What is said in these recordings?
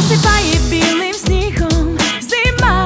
засипає білим снігом зима,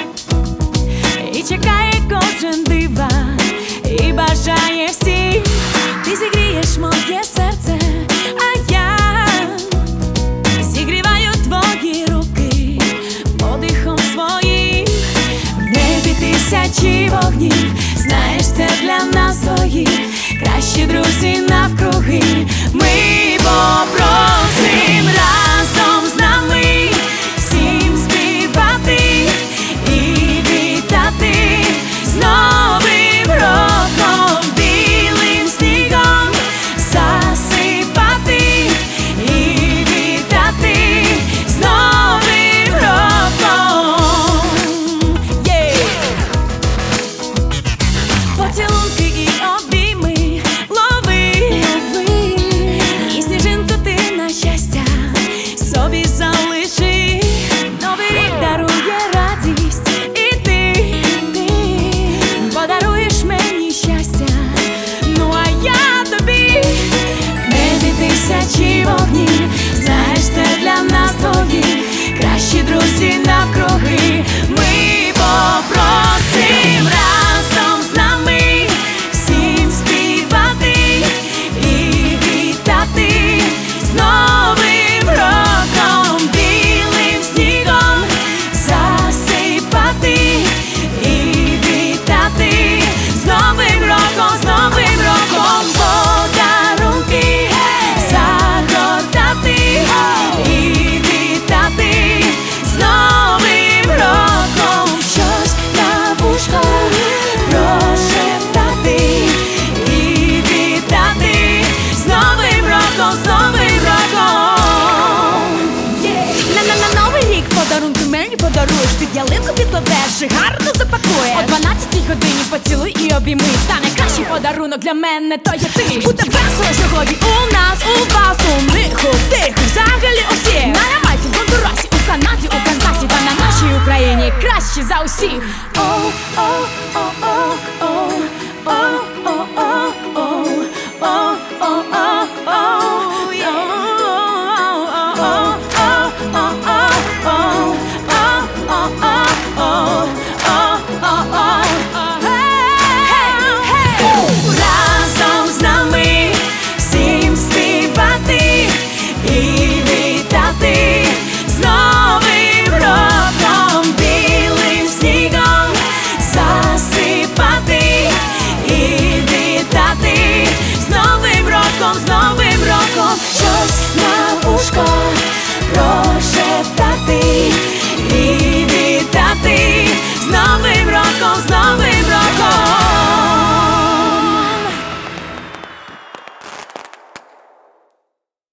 і чекає кожен дива, і бажає всіх. Ти зігрієш моє серце, а я зігріваю твої руки подихом своїм. В небі тисячі вогнів, знаєш, це для нас двоїх кращі друзі навкруги. Ми попросим разом з нами всім співати і вітати з Новим роком, білим снігом засипати і вітати з Новим роком. Поцілунки і обійми лови, і сніжинку ти на щастя собі залиши. Новий рік дарує радість, і ти подаруєш мені щастя, ну а я тобі. В небі тисячі вогнів, знаєш, це для нас двоїх кращі друзі навкруги. Ми попросим разом з нами всім співати і вітати з Новим роком, білим снігом засипати і вітати з Новим роком, з Новим роком. Подарунки загортати і вітати з Новим роком. Щось на вушко прошептати і вітати з Новим роком, з Новим роком. На Новий рік подарунки мені подаруєш, під ялинку підкладеш і гарно запакуєш. О 12-й годині поцілуй і обійми, та найкращий подарунок для мене то є ти. Буде весело сьогодні у нас, у вас, у них, у тих, взагалі у всіх. На Ямайці, в Гондурасі, у Канаді, у Канзасі та на нашій Україні кращі за усіх. Разом з нами всім співати і вітати з Новим роком, білим снігом засипати і вітати з Новим роком, з Новим роком. Щось